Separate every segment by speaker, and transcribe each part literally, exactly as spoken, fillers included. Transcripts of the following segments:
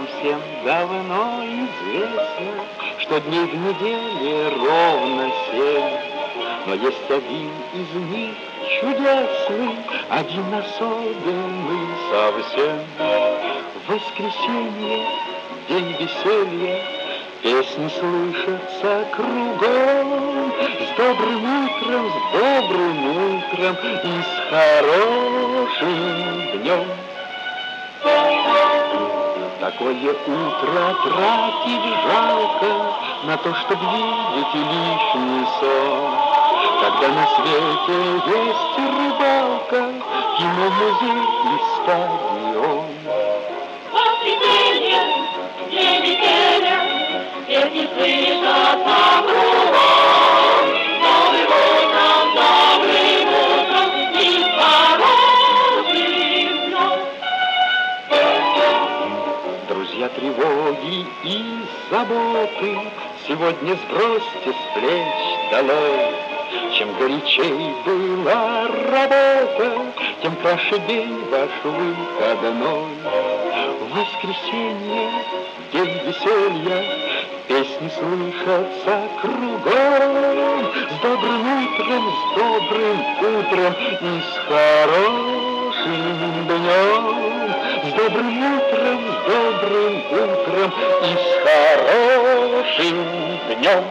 Speaker 1: нам всем давно известно, что дней в неделе ровно семь. Но есть один из них чудесный, один особенный совсем. В воскресенье, день веселья, песни слышатся кругом. С добрым утром, с добрым утром и с хорошим днем. Такое утро тратить жалко на то, чтоб видеть лишний сон. Когда на свете есть рыбалка, кино, музей и стадион.
Speaker 2: Воскресенье, день веселья, песни слышатся кругом. Добрым утром, добрым утром и с хорошим днем.
Speaker 1: Друзья, тревоги и заботы сегодня сбросьте с плеч долой. Чем горячей была работа, тем краше день ваш выходной. В воскресенье, день веселья, песни слышатся кругом. С добрым утром, с добрым утром и с хорошим днем. С добрым утром, с добрым утром и с хорошим днем.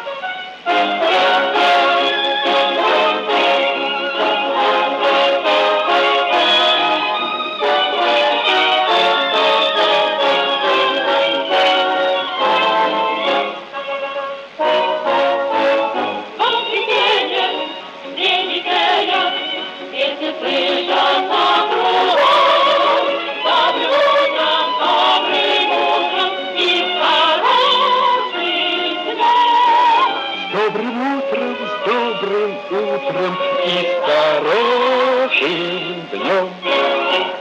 Speaker 1: Добрым утром, с добрым утром и с хорошим днем.